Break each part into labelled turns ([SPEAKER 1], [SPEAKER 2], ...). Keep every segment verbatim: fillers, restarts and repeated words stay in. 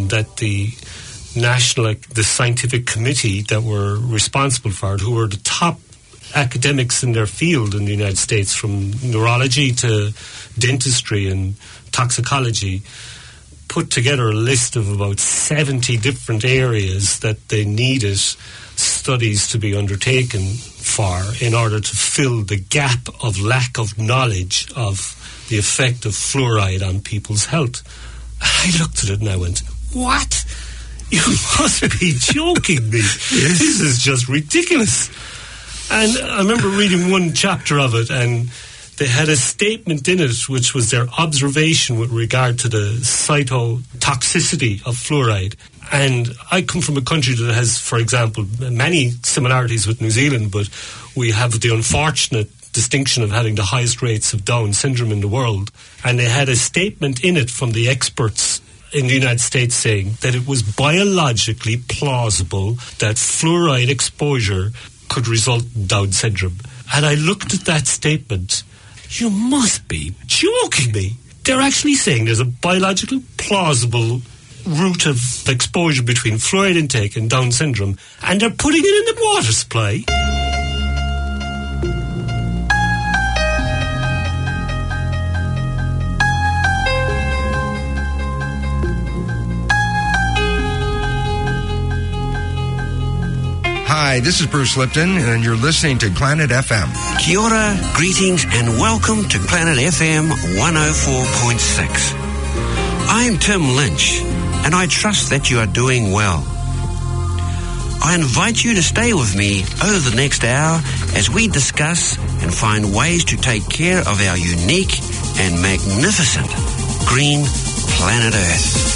[SPEAKER 1] that the national, the scientific committee that were responsible for it, who were the top academics in their field in the United States, from neurology to dentistry and toxicology, put together a list of about seventy different areas that they needed studies to be undertaken for in order to fill the gap of lack of knowledge of the effect of fluoride on people's health. I looked at it and I went, what? You must be joking me. Yes. This is just ridiculous. And I remember reading one chapter of it, and they had a statement in it which was their observation with regard to the cytotoxicity of fluoride. And I come from a country that has, for example, many similarities with New Zealand, but we have the unfortunate distinction of having the highest rates of Down syndrome in the world. And they had a statement in it from the experts in the United States saying that it was biologically plausible that fluoride exposure could result in Down syndrome. And I looked at that statement. You must be joking me. They're actually saying there's a biological plausible route of exposure between fluoride intake and Down syndrome, and they're putting it in the water supply.
[SPEAKER 2] Hi, this is Bruce Lipton, and you're listening to Planet F M.
[SPEAKER 3] Kia ora, greetings, and welcome to Planet F M one oh four point six. I'm Tim Lynch, and I trust that you are doing well. I invite you to stay with me over the next hour as we discuss and find ways to take care of our unique and magnificent green planet Earth.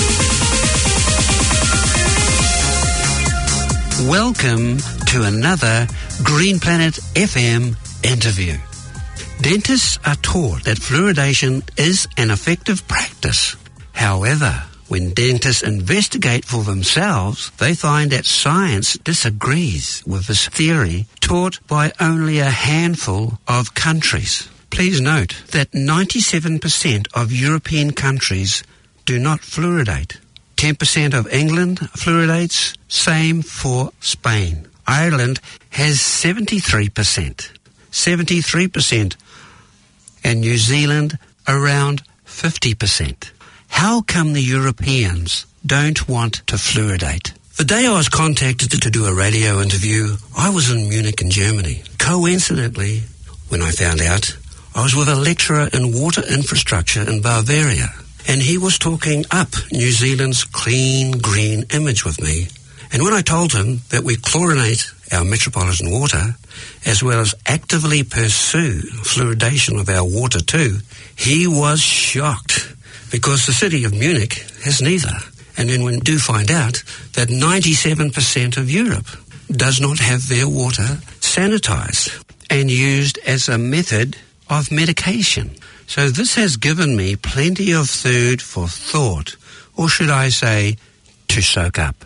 [SPEAKER 3] Welcome to another Green Planet F M interview. Dentists are taught that fluoridation is an effective practice. However, when dentists investigate for themselves, they find that science disagrees with this theory taught by only a handful of countries. Please note that ninety-seven percent of European countries do not fluoridate. ten percent of England fluoridates, same for Spain. Ireland has seventy-three percent. seventy-three percent. And New Zealand around fifty percent. How come the Europeans don't want to fluoridate? The day I was contacted to do a radio interview, I was in Munich in Germany. Coincidentally, when I found out, I was with a lecturer in water infrastructure in Bavaria. And he was talking up New Zealand's clean, green image with me. And when I told him that we chlorinate our metropolitan water, as well as actively pursue fluoridation of our water too, he was shocked, because the city of Munich has neither. And then we do find out that ninety-seven percent of Europe does not have their water sanitized and used as a method of medication. So this has given me plenty of food for thought, or should I say, to soak up.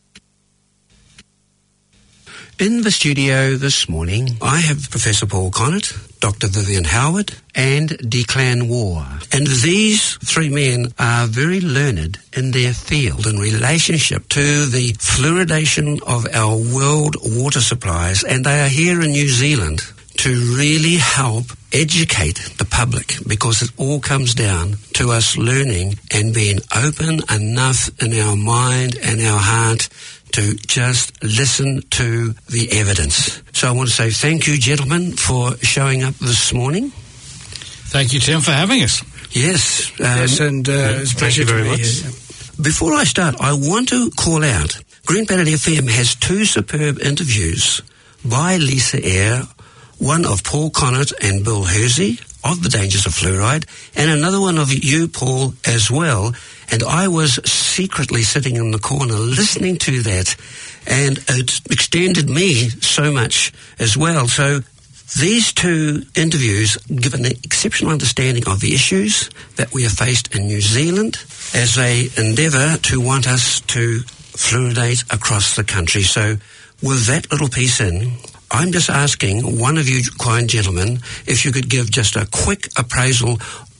[SPEAKER 3] In the studio this morning, I have Professor Paul Connaught, Doctor Vivian Howard, and Declan War. And these three men are very learned in their field in relationship to the fluoridation of our world water supplies, and they are here in New Zealand to really help educate the public, because it all comes down to us learning and being open enough in our mind and our heart to just listen to the evidence. So I want to say thank you, gentlemen, for showing up this morning.
[SPEAKER 4] Thank you, Tim, for having us.
[SPEAKER 3] Yes. Um,
[SPEAKER 4] yes, and uh, it's a pleasure
[SPEAKER 1] thank you very
[SPEAKER 4] to be
[SPEAKER 1] much.
[SPEAKER 4] here.
[SPEAKER 3] Before I start, I want to call out, Green Planet F M has two superb interviews by Lisa Eyre, one of Paul Connaught and Bill Hersey of the dangers of fluoride, and another one of you, Paul, as well. And I was secretly sitting in the corner listening to that, and it extended me so much as well. So these two interviews give an exceptional understanding of the issues that we have faced in New Zealand as they endeavour to want us to fluoridate across the country. So with that little piece in, I'm just asking one of you kind gentlemen if you could give just a quick appraisal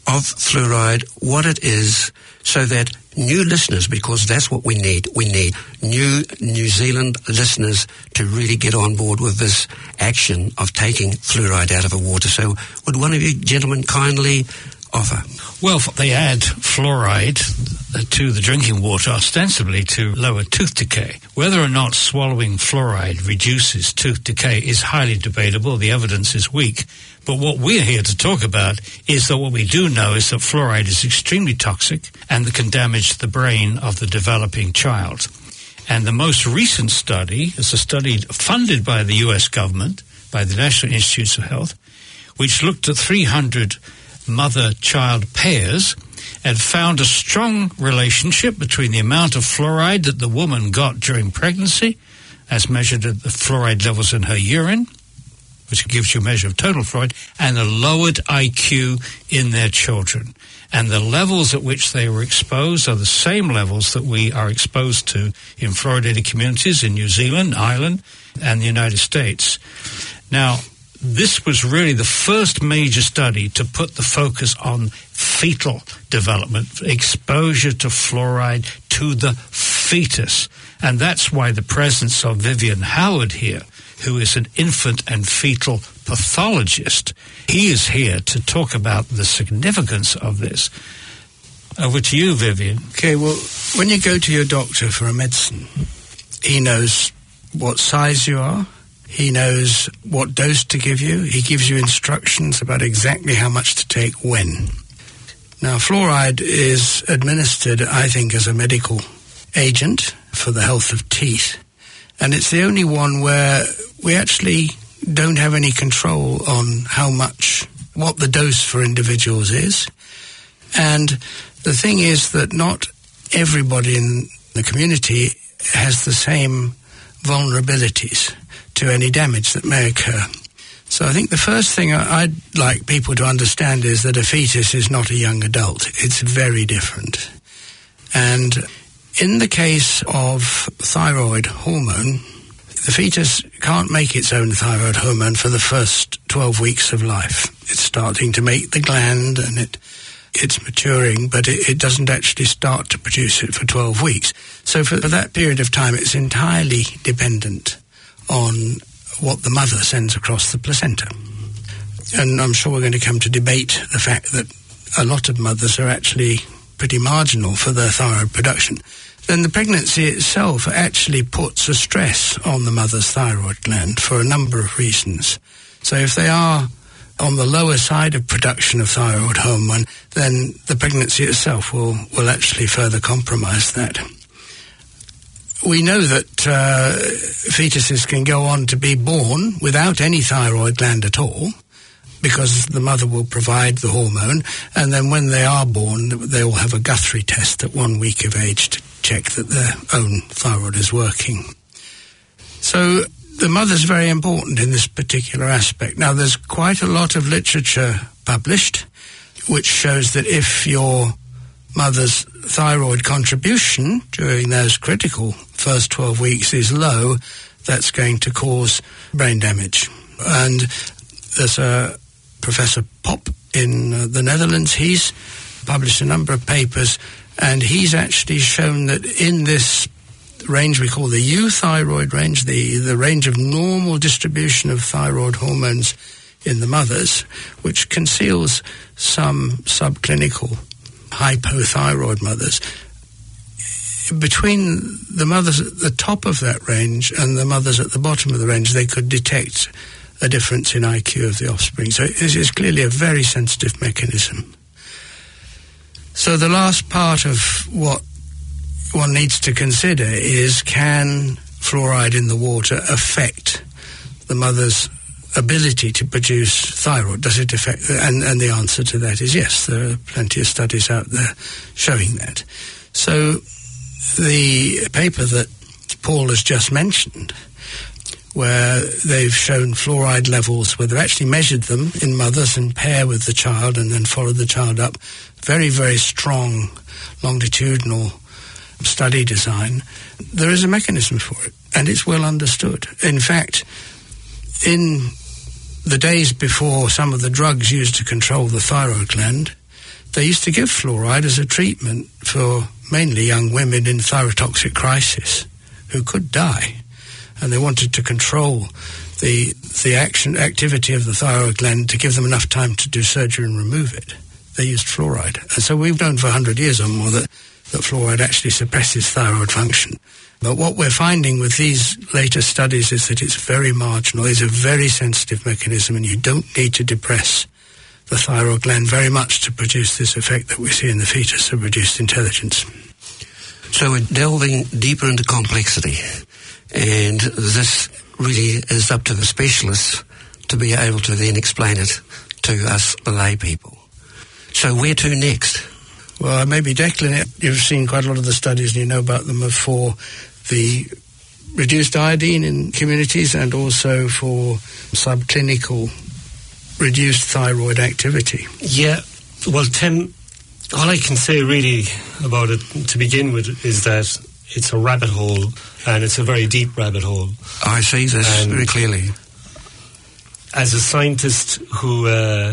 [SPEAKER 3] of fluoride, what it is, so that new listeners, because that's what we need. We need new New Zealand listeners to really get on board with this action of taking fluoride out of the water. So would one of you gentlemen kindly offer?
[SPEAKER 4] Well, they add fluoride to the drinking water ostensibly to lower tooth decay. Whether or not swallowing fluoride reduces tooth decay is highly debatable. The evidence is weak. But what we're here to talk about is that what we do know is that fluoride is extremely toxic and that can damage the brain of the developing child. And the most recent study is a study funded by the U S government, by the National Institutes of Health, which looked at three hundred mother-child pairs and found a strong relationship between the amount of fluoride that the woman got during pregnancy, as measured at the fluoride levels in her urine, which gives you a measure of total fluoride, and a lowered I Q in their children. And the levels at which they were exposed are the same levels that we are exposed to in fluoridated communities in New Zealand, Ireland, and the United States. Now, this was really the first major study to put the focus on fetal development, exposure to fluoride to the fetus. And that's why the presence of Vivian Howard here, who is an infant and fetal pathologist, he is here to talk about the significance of this. Over to you, Vivian.
[SPEAKER 5] Okay, well, when you go to your doctor for a medicine, he knows what size you are. He knows what dose to give you. He gives you instructions about exactly how much to take when. Now, fluoride is administered, I think, as a medical agent for the health of teeth. And it's the only one where we actually don't have any control on how much, what the dose for individuals is. And the thing is that not everybody in the community has the same vulnerabilities to any damage that may occur. So I think the first thing I'd like people to understand is that a fetus is not a young adult. It's very different. And in the case of thyroid hormone, the fetus can't make its own thyroid hormone for the first twelve weeks of life. It's starting to make the gland and it it's maturing, but it, it doesn't actually start to produce it for twelve weeks. So for, for that period of time, it's entirely dependent on what the mother sends across the placenta. And I'm sure we're going to come to debate the fact that a lot of mothers are actually pretty marginal for their thyroid production. Then the pregnancy itself actually puts a stress on the mother's thyroid gland for a number of reasons. So if they are on the lower side of production of thyroid hormone, then the pregnancy itself will, will actually further compromise that. We know that uh, fetuses can go on to be born without any thyroid gland at all, because the mother will provide the hormone, and then when they are born, they will have a Guthrie test at one week of age to check that their own thyroid is working. So the mother's very important in this particular aspect. Now, there's quite a lot of literature published which shows that if your mother's thyroid contribution during those critical first twelve weeks is low, that's going to cause brain damage. And there's a Professor Pop in uh, the Netherlands. He's published a number of papers, and he's actually shown that in this range we call the euthyroid range, the, the range of normal distribution of thyroid hormones in the mothers, which conceals some subclinical hypothyroid mothers. Between the mothers at the top of that range and the mothers at the bottom of the range, they could detect a difference in I Q of the offspring. So it is clearly a very sensitive mechanism. So the last part of what one needs to consider is, can fluoride in the water affect the mother's ability to produce thyroid? Does it affect? And, and the answer to that is yes. There are plenty of studies out there showing that. So the paper that Paul has just mentioned, where they've shown fluoride levels, where they've actually measured them in mothers and pair with the child and then followed the child up, very, very strong longitudinal study design, there is a mechanism for it, and it's well understood. In fact, in the days before some of the drugs used to control the thyroid gland, they used to give fluoride as a treatment for mainly young women in thyrotoxic crisis who could die. And they wanted to control the the action activity of the thyroid gland to give them enough time to do surgery and remove it. They used fluoride. And so we've known for one hundred years or more that, that fluoride actually suppresses thyroid function. But what we're finding with these later studies is that it's very marginal. It's a very sensitive mechanism, and you don't need to depress the thyroid gland very much to produce this effect that we see in the fetus of reduced intelligence.
[SPEAKER 3] So we're delving deeper into complexity, and this really is up to the specialists to be able to then explain it to us, the lay people. So where to next?
[SPEAKER 5] Well, maybe Declan, you've seen quite a lot of the studies and you know about them, are for the reduced iodine in communities and also for subclinical reduced thyroid activity.
[SPEAKER 1] Yeah, well, Tim, all I can say really about it to begin with is that it's a rabbit hole, and it's a very deep rabbit hole.
[SPEAKER 3] I see this and very clearly.
[SPEAKER 1] As a scientist who uh,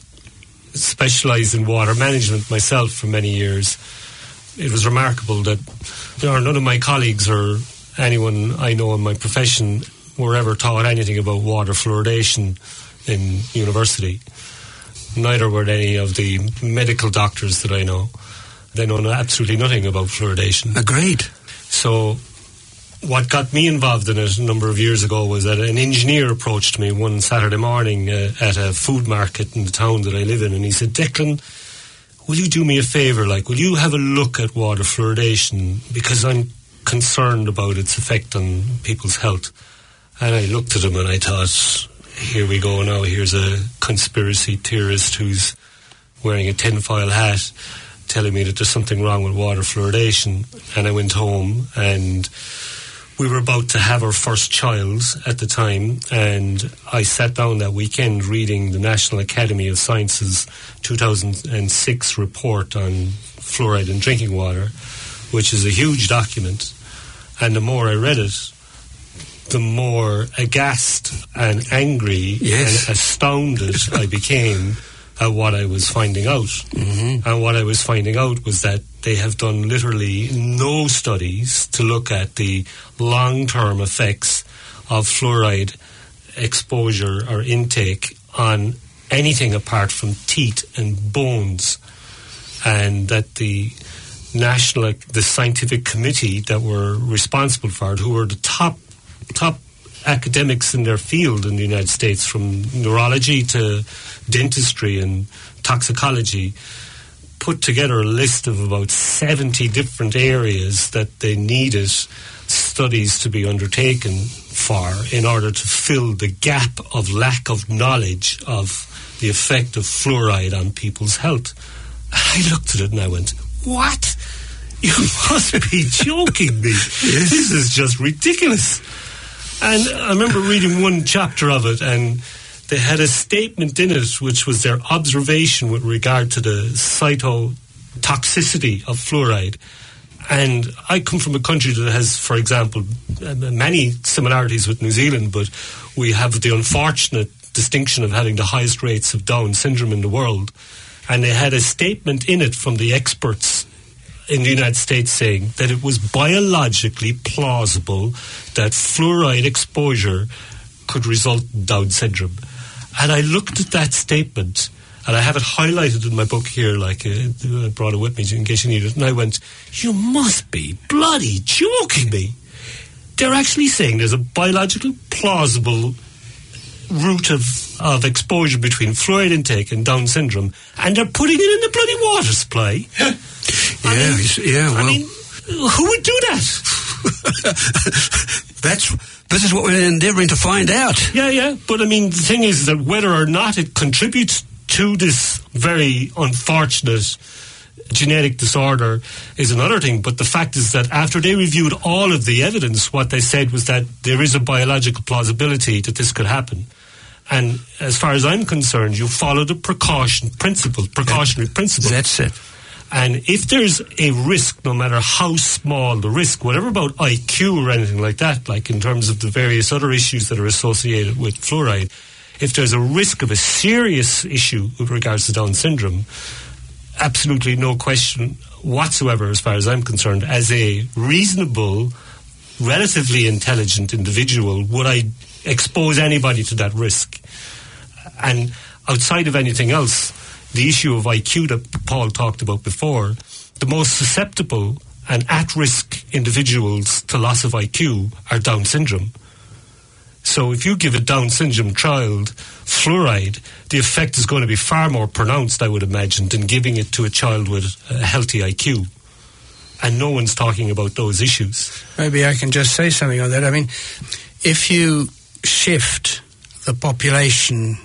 [SPEAKER 1] specialised in water management myself for many years, it was remarkable that there are none of my colleagues or anyone I know in my profession were ever taught anything about water fluoridation in university. Neither were any of the medical doctors that I know. They know absolutely nothing about fluoridation.
[SPEAKER 3] Agreed.
[SPEAKER 1] So what got me involved in it a number of years ago was that an engineer approached me one Saturday morning uh, at a food market in the town that I live in, and he said, Declan, will you do me a favour? Like, will you have a look at water fluoridation? Because I'm concerned about its effect on people's health. And I looked at him and I thought, here we go now. Here's a conspiracy theorist who's wearing a tinfoil hat telling me that there's something wrong with water fluoridation. And I went home, and we were about to have our first child at the time, and I sat down that weekend reading the National Academy of Sciences two thousand six report on fluoride in drinking water, which is a huge document. And the more I read it, the more aghast and angry
[SPEAKER 3] yes.
[SPEAKER 1] and astounded I became at what I was finding out.
[SPEAKER 3] Mm-hmm.
[SPEAKER 1] And what I was finding out was that they have done literally no studies to look at the long-term effects of fluoride exposure or intake on anything apart from teeth and bones. And that the national, the scientific committee that were responsible for it, who were the top top academics in their field in the United States, from neurology to dentistry and toxicology, put together a list of about seventy different areas that they needed studies to be undertaken for in order to fill the gap of lack of knowledge of the effect of fluoride on people's health. I looked at it and I went, what? You must be joking me. Yes. This is just ridiculous. And I remember reading one chapter of it, and they had a statement in it which was their observation with regard to the cytotoxicity of fluoride. And I come from a country that has, for example, many similarities with New Zealand, but we have the unfortunate distinction of having the highest rates of Down syndrome in the world. And they had a statement in it from the experts in the United States saying that it was biologically plausible that fluoride exposure could result in Down syndrome. And I looked at that statement, and I have it highlighted in my book here, like uh, I brought it with me in case you need it, and I went, you must be bloody joking me. They're actually saying there's a biological plausible route of, of exposure between fluoride intake and Down syndrome, and they're putting it in the bloody water supply.
[SPEAKER 3] Yeah,
[SPEAKER 1] I mean,
[SPEAKER 3] yeah. Well,
[SPEAKER 1] I mean, who would do that?
[SPEAKER 3] That's this is what we're endeavouring to find out.
[SPEAKER 1] Yeah, yeah. But I mean, the thing is that whether or not it contributes to this very unfortunate genetic disorder is another thing. But the fact is that after they reviewed all of the evidence, what they said was that there is a biological plausibility that this could happen. And as far as I'm concerned, you follow the precaution principle, precautionary principle.
[SPEAKER 3] That's it.
[SPEAKER 1] And if there's a risk, no matter how small the risk, whatever about I Q or anything like that, like in terms of the various other issues that are associated with fluoride, if there's a risk of a serious issue with regards to Down syndrome, absolutely no question whatsoever, as far as I'm concerned, as a reasonable, relatively intelligent individual, would I expose anybody to that risk. And outside of anything else, the issue of I Q that Paul talked about before, the most susceptible and at-risk individuals to loss of I Q are Down syndrome. So if you give a Down syndrome child fluoride, the effect is going to be far more pronounced, I would imagine, than giving it to a child with a healthy I Q. And no one's talking about those issues.
[SPEAKER 5] Maybe I can just say something on that. I mean, if you shift the population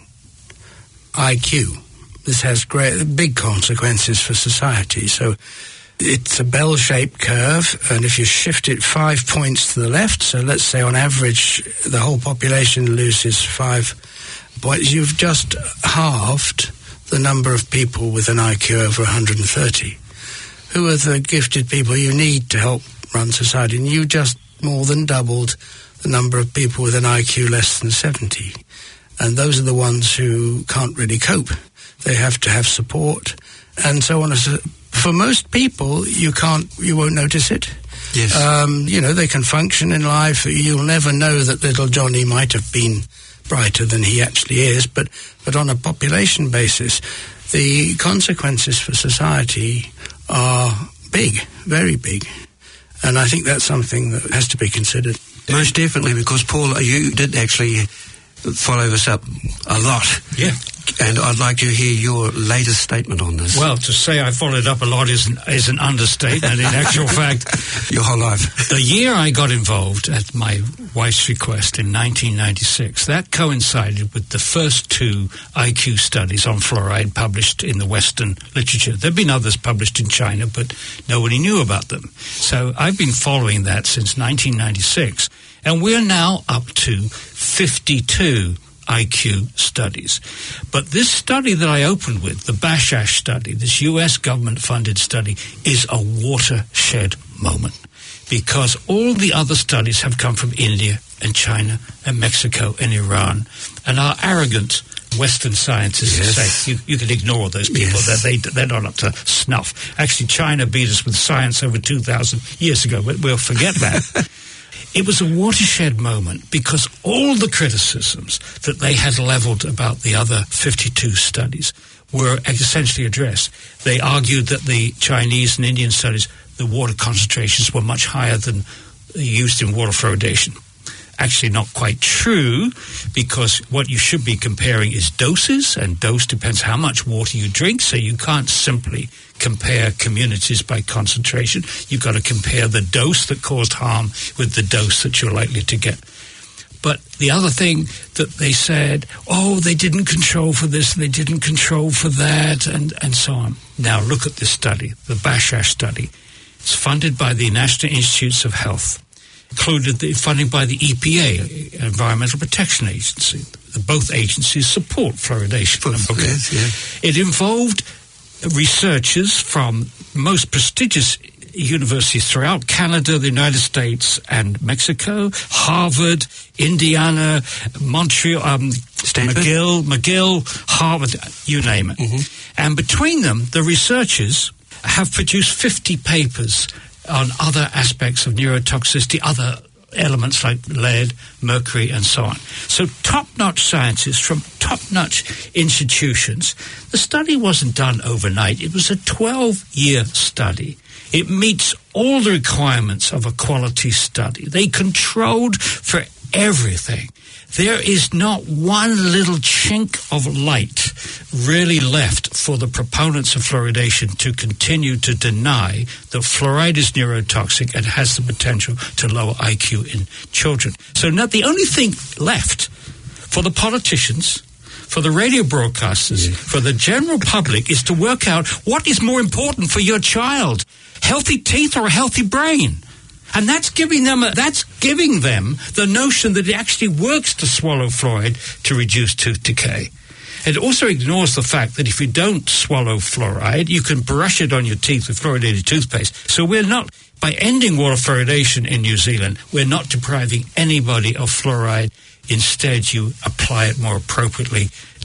[SPEAKER 5] I Q, this has great, big consequences for society. So it's a bell-shaped curve, and if you shift it five points to the left, so let's say on average the whole population loses five points, you've just halved the number of people with an I Q over one hundred thirty. Who are the gifted people you need to help run society? And you just more than doubled the number of people with an I Q less than seventy. And those are the ones who can't really cope. They have to have support and so on. For most people, you can't, you won't notice it.
[SPEAKER 3] Yes.
[SPEAKER 5] Um, you know, they can function in life. You'll never know that little Johnny might have been brighter than he actually is. But, but on a population basis, the consequences for society are big, very big. And I think that's something that has to be considered.
[SPEAKER 3] Most definitely, because, Paul, you did actually follow this up a lot.
[SPEAKER 4] Yeah.
[SPEAKER 3] And I'd like to hear your latest statement on this.
[SPEAKER 4] Well, to say I followed up a lot is an, is an understatement. In actual fact,
[SPEAKER 3] your whole life.
[SPEAKER 4] The year I got involved at my wife's request in nineteen ninety-six, that coincided with the first two I Q studies on fluoride published in the Western literature. There have been others published in China, but nobody knew about them. So I've been following that since nineteen ninety-six, and we're now up to fifty-two I Q studies. But this study that I opened with, the BASHASH study, this U S government-funded study, is a watershed moment, because all the other studies have come from India and China and Mexico and Iran, and our arrogant Western scientists
[SPEAKER 3] yes.
[SPEAKER 4] say, you, you can ignore those people,
[SPEAKER 3] yes.
[SPEAKER 4] that they, they're not up to snuff. Actually, China beat us with science over two thousand years ago, but we'll forget that. It was a watershed moment because all the criticisms that they had leveled about the other fifty-two studies were essentially addressed. They argued that the Chinese and Indian studies, the water concentrations were much higher than used in water fluoridation. Actually not quite true, because what you should be comparing is doses, and dose depends how much water you drink, so you can't simply compare communities by concentration. You've got to compare the dose that caused harm with the dose that you're likely to get. But the other thing that they said, oh, they didn't control for this, they didn't control for that, and, and so on. Now look at this study, the BASHASH study. It's funded by the National Institutes of Health, included the funding by the E P A, Environmental Protection Agency. Both agencies support fluoridation.
[SPEAKER 3] Okay. Yes, yeah.
[SPEAKER 4] It involved researchers from most prestigious universities throughout Canada, the United States, and Mexico, Harvard, Indiana, Montreal, um,
[SPEAKER 3] Stanford?
[SPEAKER 4] McGill, McGill, Harvard, you name it. Mm-hmm. And between them, the researchers have produced fifty papers on other aspects of neurotoxicity, other elements like lead, mercury, and so on. So top-notch scientists from top-notch institutions. The study wasn't done overnight. It was a twelve-year study. It meets all the requirements of a quality study. They controlled for everything. There is not one little chink of light really left for the proponents of fluoridation to continue to deny that fluoride is neurotoxic and has the potential to lower I Q in children. So now the only thing left for the politicians, for the radio broadcasters, yeah. for the general public, is to work out what is more important for your child, healthy teeth or a healthy brain. And that's giving them a, that's giving them the notion that it actually works to swallow fluoride to reduce tooth decay. It also ignores the fact that if you don't swallow fluoride, you can brush it on your teeth with fluoridated toothpaste. So we're not, by ending water fluoridation in New Zealand, we're not depriving anybody of fluoride. Instead, you apply it more appropriately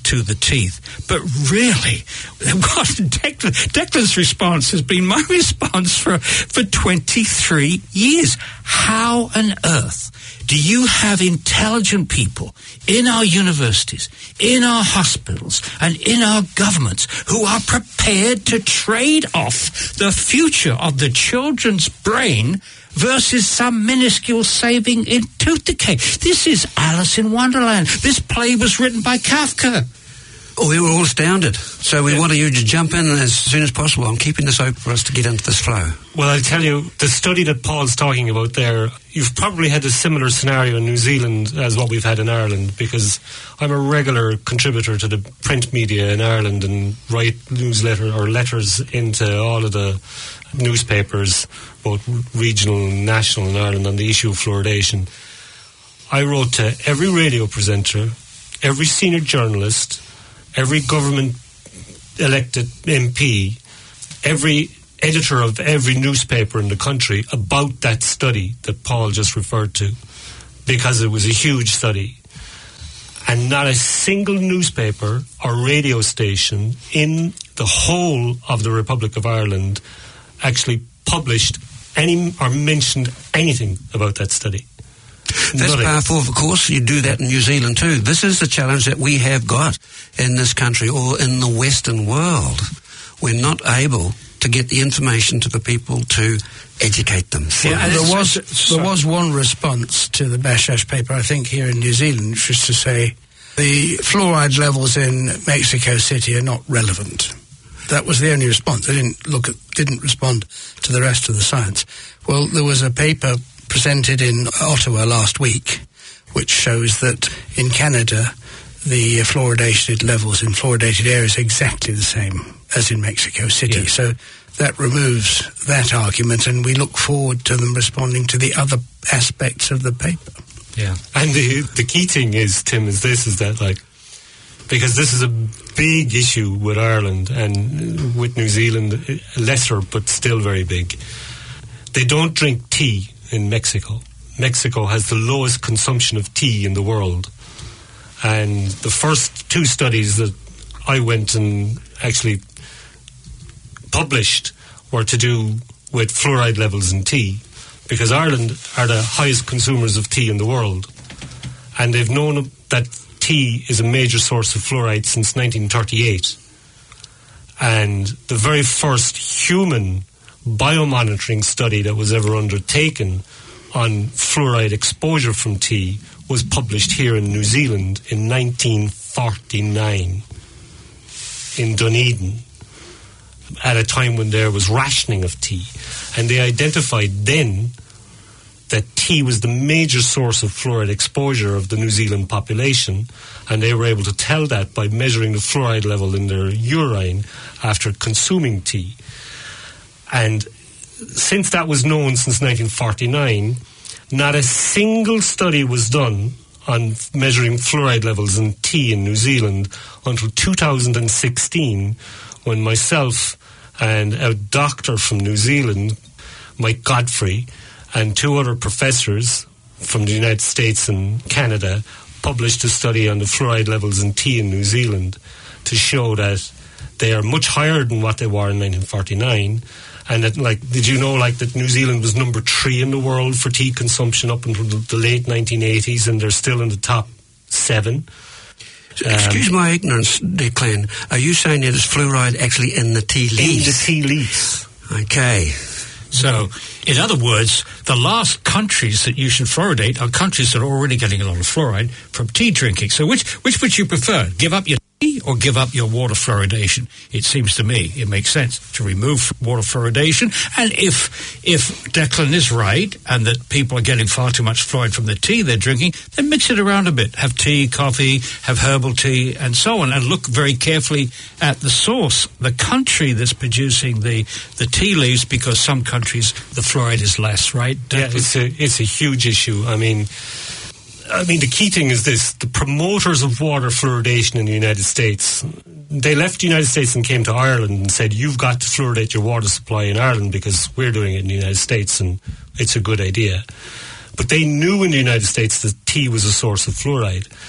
[SPEAKER 4] to the teeth. But really, what Declan, Declan's response has been my response for, for twenty-three years. How on earth do you have intelligent people in our universities, in our hospitals, and in our governments who are prepared to trade off the future of the children's brain versus some minuscule saving in tooth decay? This is Alice in Wonderland. This play was written by Kafka.
[SPEAKER 3] Oh, we were all astounded. So we yeah. wanted you to jump in as soon as possible. I'm keeping this open for us to get into this flow.
[SPEAKER 1] Well, I'll tell you, the study that Paul's talking about there, you've probably had a similar scenario in New Zealand as what we've had in Ireland, because I'm a regular contributor to the print media in Ireland and write newsletter or letters into all of the newspapers, both regional and national in Ireland, on the issue of fluoridation. I wrote to every radio presenter, every senior journalist, every government elected M P, every editor of every newspaper in the country about that study that Paul just referred to, because it was a huge study. And not a single newspaper or radio station in the whole of the Republic of Ireland actually published any or mentioned anything about that study.
[SPEAKER 3] That's
[SPEAKER 1] Nothing.
[SPEAKER 3] powerful, of course. You do that in New Zealand too. This is the challenge that we have got in this country or in the Western world. We're not able to get the information to the people to educate them.
[SPEAKER 5] Yeah, there was there was one response to the Bashash paper, I think, here in New Zealand, which was to say the fluoride levels in Mexico City are not relevant. That was the only response. They didn't look at, didn't respond to the rest of the science. Well, there was a paper presented in Ottawa last week, which shows that in Canada, the fluoridated levels in fluoridated air is exactly the same as in Mexico City. Yeah. So that removes that argument, and we look forward to them responding to the other aspects of the paper.
[SPEAKER 1] Yeah. And the the key thing is, Tim, is this, is that, like, because this is a big issue with Ireland and with New Zealand, lesser but still very big. They don't drink tea in Mexico. Mexico has the lowest consumption of tea in the world. And the first two studies that I went and actually published were to do with fluoride levels in tea, because Ireland are the highest consumers of tea in the world. And they've known that tea is a major source of fluoride since nineteen thirty-eight. And the very first human biomonitoring study that was ever undertaken on fluoride exposure from tea was published here in New Zealand in nineteen forty-nine in Dunedin, at a time when there was rationing of tea. And they identified then that tea was the major source of fluoride exposure of the New Zealand population, and they were able to tell that by measuring the fluoride level in their urine after consuming tea. And since that was known since nineteen forty-nine, not a single study was done on measuring fluoride levels in tea in New Zealand until two thousand sixteen, when myself and a doctor from New Zealand, Mike Godfrey, and two other professors from the United States and Canada published a study on the fluoride levels in tea in New Zealand to show that they are much higher than what they were in nineteen forty-nine. And that, like, did you know, like, that New Zealand was number three in the world for tea consumption up until the, the late nineteen eighties, and they're still in the top seven.
[SPEAKER 3] So, excuse um, my ignorance, Declan. Are you saying that there's fluoride actually in the tea leaves?
[SPEAKER 1] In the tea leaves.
[SPEAKER 3] Okay.
[SPEAKER 4] So, in other words, the last countries that you should fluoridate are countries that are already getting a lot of fluoride from tea drinking. So which which would you prefer? Give up your tea or give up your water fluoridation? It seems to me it makes sense to remove water fluoridation. And if if Declan is right, and that people are getting far too much fluoride from the tea they're drinking, then mix it around a bit. Have tea, coffee, have herbal tea, and so on. And look very carefully at the source, the country that's producing the, the tea leaves, because some countries the fluoride is less, right? Declan?
[SPEAKER 1] Yeah, it's a, it's a huge issue. I mean... I mean, the key thing is this. The promoters of water fluoridation in the United States, they left the United States and came to Ireland and said, you've got to fluoridate your water supply in Ireland because we're doing it in the United States and it's a good idea. But they knew in the United States that tea was a source of fluoride.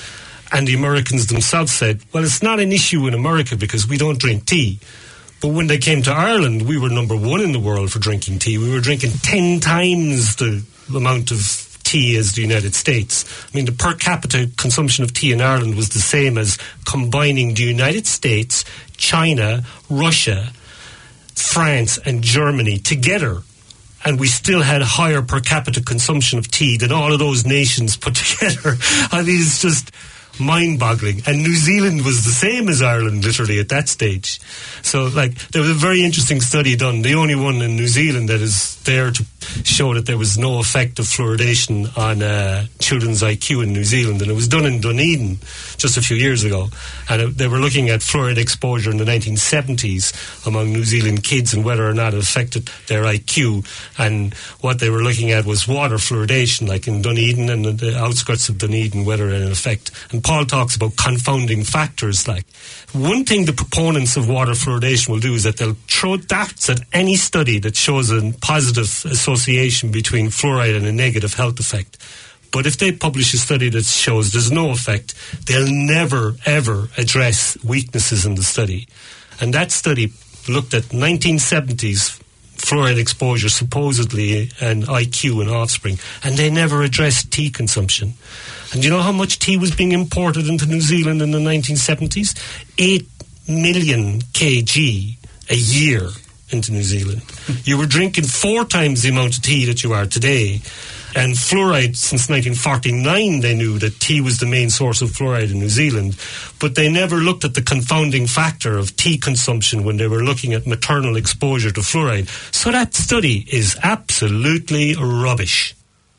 [SPEAKER 1] And the Americans themselves said, well, it's not an issue in America because we don't drink tea. But when they came to Ireland, we were number one in the world for drinking tea. We were drinking ten times the amount of tea as the United States. I mean, the per capita consumption of tea in Ireland was the same as combining the United States, China, Russia, France and Germany together. And we still had higher per capita consumption of tea than all of those nations put together. I mean, it's just mind-boggling. And New Zealand was the same as Ireland, literally, at that stage. So, like, there was a very interesting study done, the only one in New Zealand that is there to show that there was no effect of fluoridation on uh, children's I Q in New Zealand. And it was done in Dunedin just a few years ago. And it, they were looking at fluoride exposure in the nineteen seventies among New Zealand kids and whether or not it affected their I Q. And what they were looking at was water fluoridation, like in Dunedin and the outskirts of Dunedin, whether it had an effect. And Paul talks about confounding factors. Like, one thing the proponents of water fluoridation will do is that they'll throw darts at any study that shows a positive association between fluoride and a negative health effect. But if they publish a study that shows there's no effect, they'll never, ever address weaknesses in the study. And that study looked at nineteen seventies fluoride exposure, supposedly, and I Q in offspring, and they never addressed tea consumption. And do you know how much tea was being imported into New Zealand in the nineteen seventies? Eight million kilograms a year into New Zealand. You were drinking four times the amount of tea that you are today. And fluoride, since nineteen forty-nine, they knew that tea was the main source of fluoride in New Zealand. But they never looked at the confounding factor of tea consumption when they were looking at maternal exposure to fluoride. So that study is absolutely rubbish.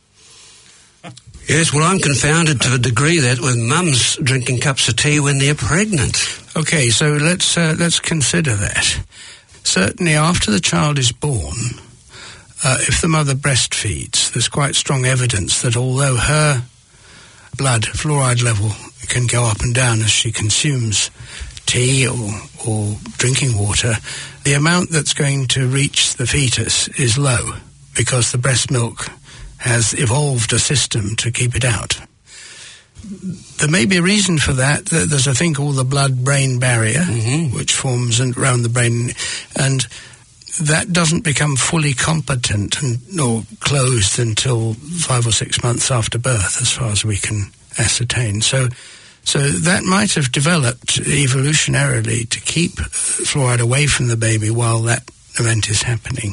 [SPEAKER 3] Yes, well, I'm confounded to a degree that with mums drinking cups of tea when they're pregnant.
[SPEAKER 5] Okay, so let's uh, let's consider that. Certainly after the child is born, uh, if the mother breastfeeds, there's quite strong evidence that although her blood fluoride level can go up and down as she consumes tea or, or drinking water, the amount that's going to reach the fetus is low because the breast milk has evolved a system to keep it out. There may be a reason for that. There's a thing called the blood-brain barrier, mm-hmm. which forms around the brain, and that doesn't become fully competent and, or closed until five or six months after birth, as far as we can ascertain. So, so that might have developed evolutionarily to keep fluoride away from the baby while that event is happening.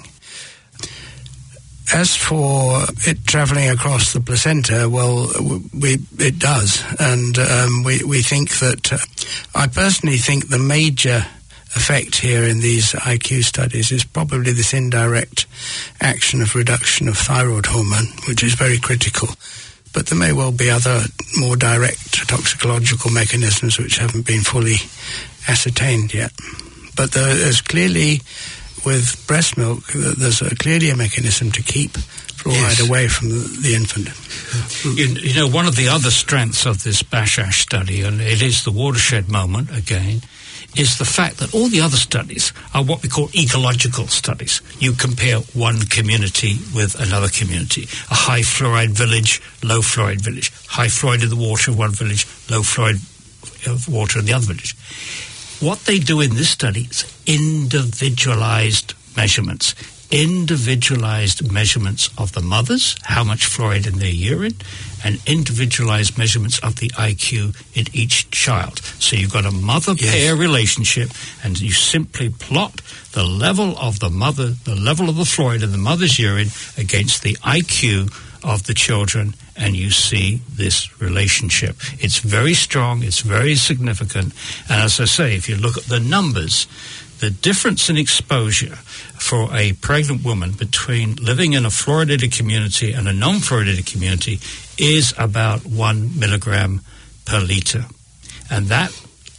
[SPEAKER 5] As for it travelling across the placenta, well, we, it does. And um, we, we think that, uh, I personally think the major effect here in these I Q studies is probably this indirect action of reduction of thyroid hormone, which is very critical. But there may well be other more direct toxicological mechanisms which haven't been fully ascertained yet. But there is clearly, with breast milk, there's a, clearly a mechanism to keep fluoride yes. away from the, the infant.
[SPEAKER 4] You, you know, one of the other strengths of this BASHASH study, and it is the watershed moment again, is the fact that all the other studies are what we call ecological studies. You compare one community with another community. A high fluoride village, low fluoride village. High fluoride in the water of one village, low fluoride of water in the other village. What they do in this study is individualized measurements. Individualized measurements of the mothers, how much fluoride in their urine, and individualized measurements of the I Q in each child. So you've got a mother-pair yes. relationship, and you simply plot the level of the mother, the level of the fluoride in the mother's urine against the I Q of the children, and you see this relationship. It's very strong, it's very significant, and as I say, if you look at the numbers, the difference in exposure for a pregnant woman between living in a fluoridated community and a non-fluoridated community is about one milligram per liter. And that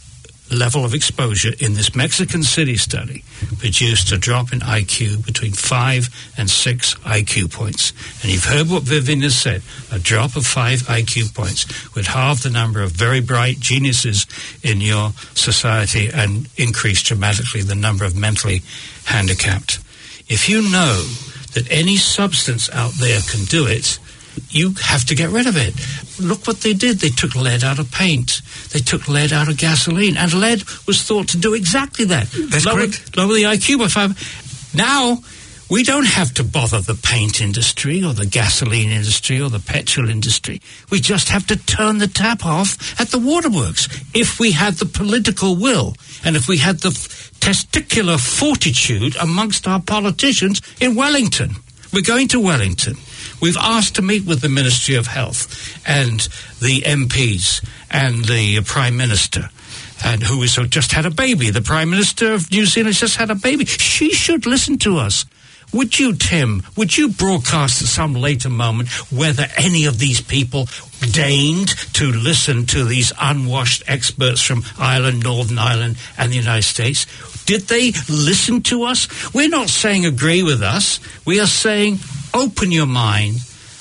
[SPEAKER 4] level of exposure in this Mexican City study produced a drop in I Q between five and six I Q points. And you've heard what Vivian has said. A drop of five I Q points would halve the number of very bright geniuses in your society and increase dramatically the number of mentally handicapped. If you know that any substance out there can do it, you have to get rid of it. Look what they did. They took lead out of paint. They took lead out of gasoline. And lead was thought to do exactly that.
[SPEAKER 3] That's
[SPEAKER 4] lower,
[SPEAKER 3] correct.
[SPEAKER 4] Lower the I Q by five. Now, we don't have to bother the paint industry or the gasoline industry or the petrol industry. We just have to turn the tap off at the waterworks if we had the political will and if we had the f- testicular fortitude amongst our politicians in Wellington. We're going to Wellington. We've asked to meet with the Ministry of Health and the M Ps and the uh, Prime Minister, and who has just had a baby. The Prime Minister of New Zealand has just had a baby. She should listen to us. Would you, Tim, would you broadcast at some later moment whether any of these people deigned to listen to these unwashed experts from Ireland, Northern Ireland, and the United States? Did they listen to us? We're not saying agree with us. We are saying open your mind,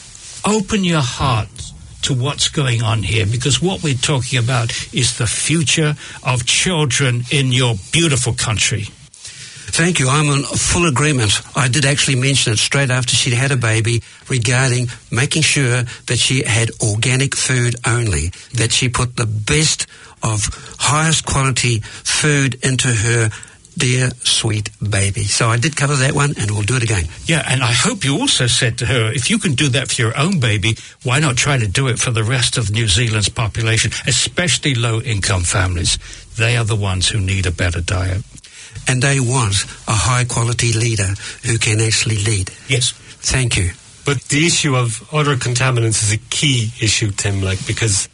[SPEAKER 4] open your heart to what's going on here, because what we're talking about is the future of children in your beautiful country.
[SPEAKER 3] Thank you. I'm in full agreement. I did actually mention it straight after she'd had a baby regarding making sure that she had organic food only, that she put the best of highest quality food into her dear, sweet baby. So I did cover that one, and we'll do it again.
[SPEAKER 4] Yeah, and I hope you also said to her, if you can do that for your own baby, why not try to do it for the rest of New Zealand's population, especially low-income families? They are the ones who need a better diet.
[SPEAKER 3] And they want a high-quality leader who can actually lead.
[SPEAKER 4] Yes.
[SPEAKER 3] Thank you.
[SPEAKER 1] But the issue of other contaminants is a key issue, Tim, like, because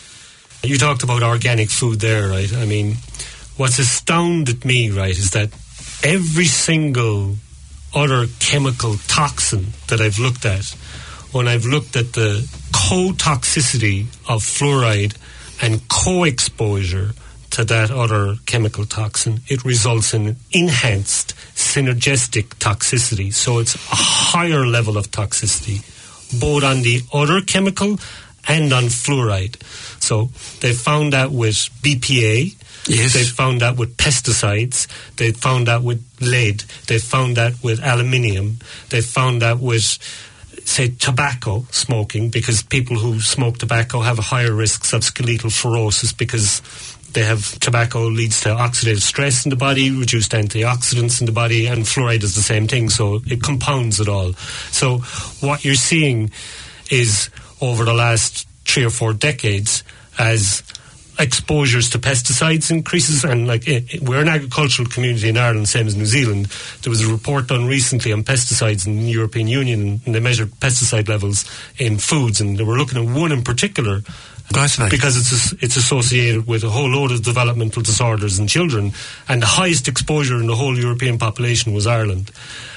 [SPEAKER 1] you talked about organic food there, right? I mean, what's astounded me, right, is that every single other chemical toxin that I've looked at, when I've looked at the co-toxicity of fluoride and co-exposure to that other chemical toxin, it results in enhanced synergistic toxicity. So it's a higher level of toxicity, both on the other chemical and on fluoride. So they found that with B P A.
[SPEAKER 3] Yes.
[SPEAKER 1] They found that with pesticides. They found that with lead. They found that with aluminium. They found that with, say, tobacco smoking, because people who smoke tobacco have higher risks of skeletal fluorosis because they have tobacco leads to oxidative stress in the body, reduced antioxidants in the body, and fluoride is the same thing, so it compounds it all. So what you're seeing is, over the last three or four decades, as exposures to pesticides increases, and like it, it, we're an agricultural community in Ireland, same as New Zealand. There was a report done recently on pesticides in the European Union, and they measured pesticide levels in foods, and they were looking at one in particular,
[SPEAKER 3] Glyphosate.
[SPEAKER 1] because it's it's associated with a whole load of developmental disorders in children, and the highest exposure in the whole European population was Ireland.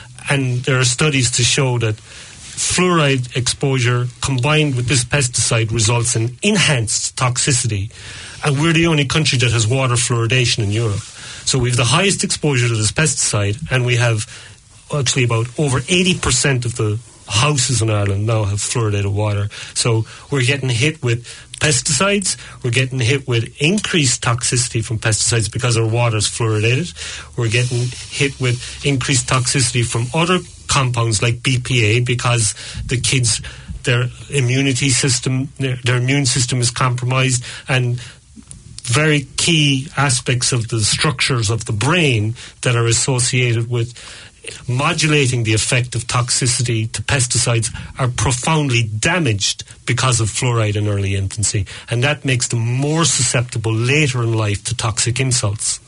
[SPEAKER 1] And there are studies to show that fluoride exposure combined with this pesticide results in enhanced toxicity, and we're the only country that has water fluoridation in Europe. So we have the highest exposure to this pesticide, and we have actually about over eighty percent of the houses in Ireland now have fluoridated water. So we're getting hit with pesticides, we're getting hit with increased toxicity from pesticides because our water is fluoridated, we're getting hit with increased toxicity from other compounds like B P A because the kids, their immunity system, their, their immune system is compromised, and very key aspects of the structures of the brain that are associated with modulating the effect of toxicity to pesticides are profoundly damaged because of fluoride in early infancy, and that makes them more susceptible later in life to toxic insults.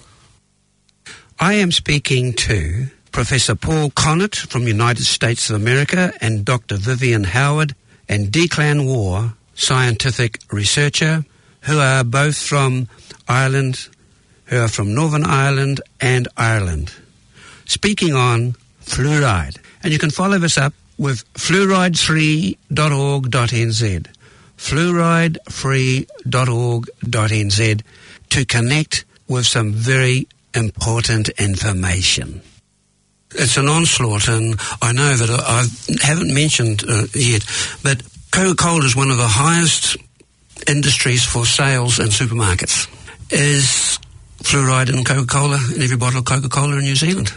[SPEAKER 3] I am speaking to Professor Paul Connett from the United States of America and Doctor Vivian Howard and Declan Waugh, scientific researcher, who are both from Ireland, who are from Northern Ireland and Ireland, speaking on fluoride. And you can follow us up with fluoride free dot org dot n z, fluoride free dot org dot n z, to connect with some very important information. It's an onslaught, and I know that I haven't mentioned uh, yet, but Coca-Cola is one of the highest industries for sales in supermarkets. Is fluoride in Coca-Cola, in every bottle of Coca-Cola in New Zealand?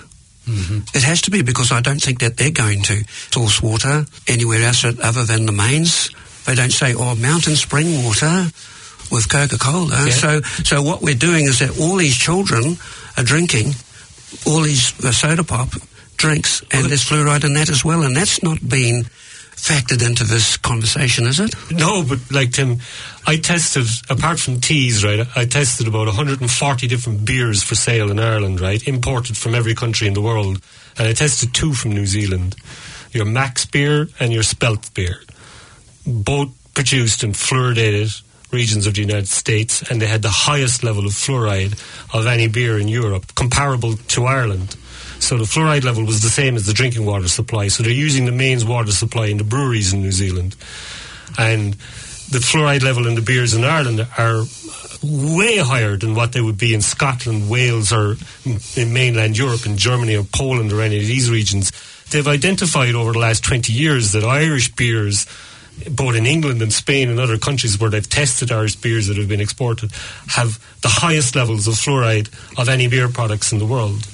[SPEAKER 3] Mm-hmm. It has to be, because I don't think that they're going to source water anywhere else other than the mains. They don't say, oh, mountain spring water with Coca-Cola.
[SPEAKER 1] Yeah.
[SPEAKER 3] So so what we're doing is that all these children are drinking all these uh, soda pop drinks, and well, there's fluoride in that as well, and that's not been factored into this conversation, is it?
[SPEAKER 1] No, but like Tim, I tested, apart from teas, right, I tested about one hundred forty different beers for sale in Ireland, right, imported from every country in the world, and I tested two from New Zealand, your Max beer and your Spelt beer, both produced in fluoridated regions of the United States, and they had the highest level of fluoride of any beer in Europe, comparable to Ireland. So the fluoride level was the same as the drinking water supply. So they're using the mains water supply in the breweries in New Zealand. And the fluoride level in the beers in Ireland are way higher than what they would be in Scotland, Wales, or in mainland Europe, in Germany or Poland or any of these regions. They've identified over the last twenty years that Irish beers, both in England and Spain and other countries where they've tested Irish beers that have been exported, have the highest levels of fluoride of any beer products in the world.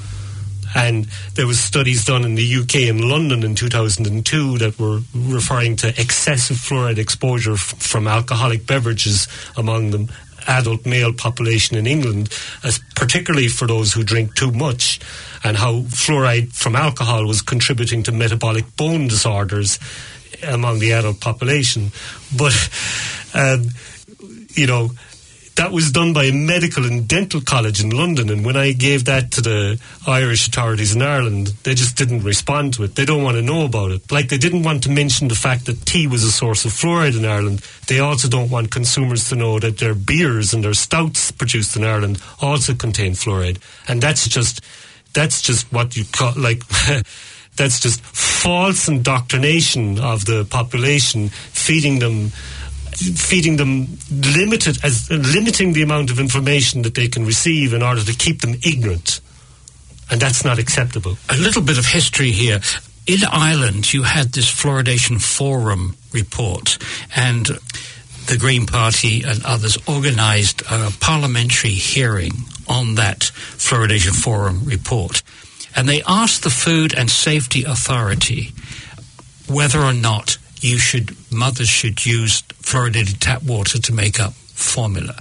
[SPEAKER 1] And there was studies done in the U K and London in two thousand two that were referring to excessive fluoride exposure f- from alcoholic beverages among the adult male population in England, as particularly for those who drink too much, and how fluoride from alcohol was contributing to metabolic bone disorders among the adult population. But, um, you know, that was done by a medical and dental college in London, and when I gave that to the Irish authorities in Ireland, they just didn't respond to it. They don't want to know about it. Like, they didn't want to mention the fact that tea was a source of fluoride in Ireland. They also don't want consumers to know that their beers and their stouts produced in Ireland also contain fluoride. And that's just, that's just what you call, like... That's just false indoctrination of the population, feeding them, feeding them limited as limiting the amount of information that they can receive in order to keep them ignorant, and that's not acceptable.
[SPEAKER 4] A little bit of history here. In Ireland, you had this Fluoridation Forum report, and the Green Party and others organised a parliamentary hearing on that Fluoridation Forum report. And they asked the Food and Safety Authority whether or not you should, mothers should use fluoridated tap water to make up formula.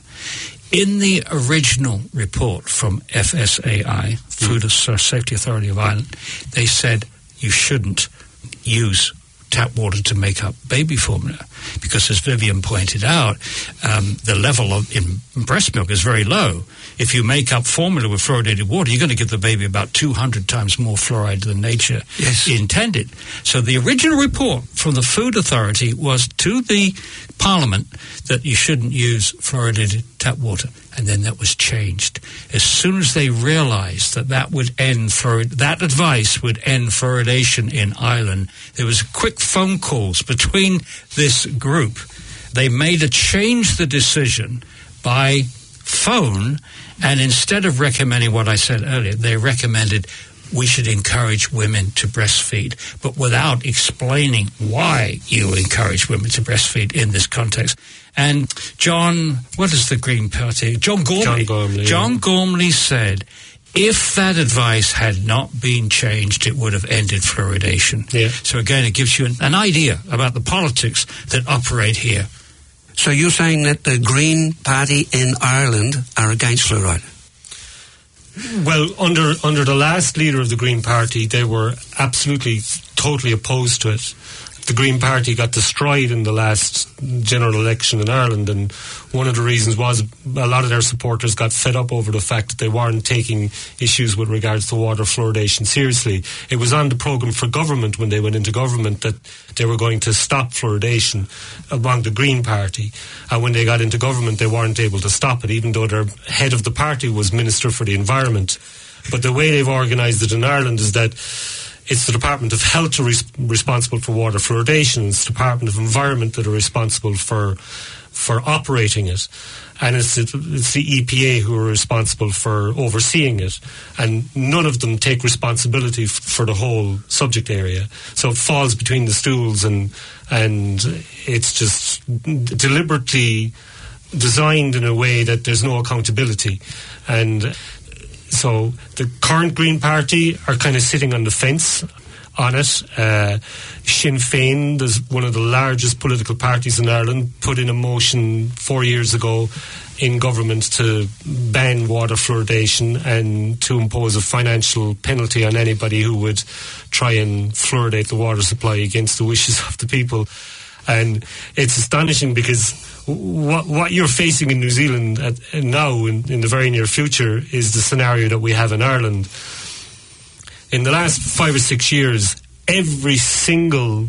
[SPEAKER 4] In the original report from F S A I, Food and Safety Authority of Ireland, they said you shouldn't use tap water to make up baby formula, because as Vivian pointed out, um, the level of in breast milk is very low. If you make up formula with fluoridated water, you're going to give the baby about two hundred times more fluoride than nature
[SPEAKER 3] yes.
[SPEAKER 4] intended. So the original report from the Food Authority was to the Parliament that you shouldn't use fluoridated tap water, and then that was changed. As soon as they realized that that would end fluorid- that advice would end fluoridation in Ireland, there was quick phone calls between this group. They made a change the decision by phone, and instead of recommending what I said earlier, they recommended we should encourage women to breastfeed, but without explaining why you encourage women to breastfeed in this context. And John, what is the Green Party? John Gormley.
[SPEAKER 1] John Gormley,
[SPEAKER 4] John
[SPEAKER 1] yeah.
[SPEAKER 4] Gormley said, if that advice had not been changed, it would have ended fluoridation.
[SPEAKER 1] Yeah.
[SPEAKER 4] So again, it gives you an, an idea about the politics that operate here.
[SPEAKER 3] So you're saying that the Green Party in Ireland are against fluoride?
[SPEAKER 1] Well, under under the last leader of the Green Party, they were absolutely, totally opposed to it. The Green Party got destroyed in the last general election in Ireland, and one of the reasons was a lot of their supporters got fed up over the fact that they weren't taking issues with regards to water fluoridation seriously. It was on the programme for government when they went into government that they were going to stop fluoridation among the Green Party, and when they got into government they weren't able to stop it, even though their head of the party was Minister for the Environment. But the way they've organised it in Ireland is that it's the Department of Health who is responsible for water fluoridation. It's the Department of Environment that are responsible for for operating it. And it's, it's the E P A who are responsible for overseeing it. And none of them take responsibility f- for the whole subject area. So it falls between the stools, and and it's just deliberately designed in a way that there's no accountability. And So the current Green Party are kind of sitting on the fence on it. Uh, Sinn Féin, there's one of the largest political parties in Ireland, put in a motion four years ago in government to ban water fluoridation and to impose a financial penalty on anybody who would try and fluoridate the water supply against the wishes of the people. And it's astonishing because what, what you're facing in New Zealand at, now in, in the very near future is the scenario that we have in Ireland. In the last five or six years, every single